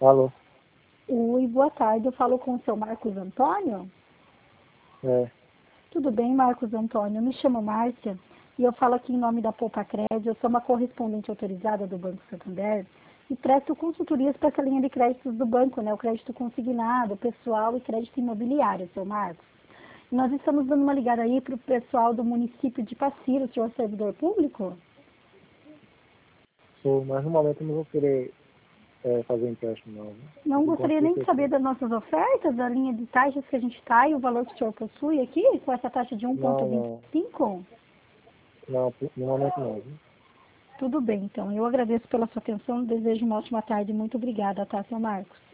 Alô? Oi, boa tarde. Eu falo com o seu Marcos Antônio. É. Tudo bem, Marcos Antônio? Eu me chamo Márcia e eu falo aqui em nome da Poupa Crédito. Eu sou uma correspondente autorizada do Banco Santander e presto consultorias para essa linha de créditos do banco, né? O crédito consignado, pessoal e crédito imobiliário, seu Marcos. E nós estamos dando uma ligada aí para o pessoal do município de Passira, o senhor é servidor público? Sou, mas no momento eu não vou querer fazer empréstimo não, viu? Não Do gostaria banco nem de saber BTG. das nossas ofertas, da linha de taxas que a gente está e o valor que o senhor possui aqui, com essa taxa de Não, não. 1,25? Não, no momento não, viu? Tudo bem, então. Eu agradeço pela sua atenção, desejo uma ótima tarde. Muito obrigada, tá, seu Marcos?